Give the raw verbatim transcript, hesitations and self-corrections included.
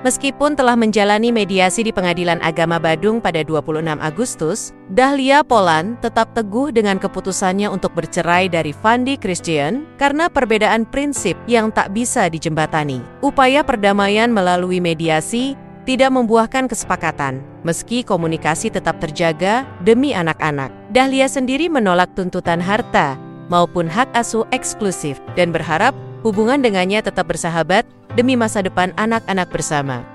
Meskipun telah menjalani mediasi di Pengadilan Agama Badung pada dua puluh enam Agustus, Dahlia Poland tetap teguh dengan keputusannya untuk bercerai dari Fandi Christian karena perbedaan prinsip yang tak bisa dijembatani. Upaya perdamaian melalui mediasi tidak membuahkan kesepakatan, meski komunikasi tetap terjaga demi anak-anak. Dahlia sendiri menolak tuntutan harta maupun hak asuh eksklusif dan berharap hubungan dengannya tetap bersahabat demi masa depan anak-anak bersama.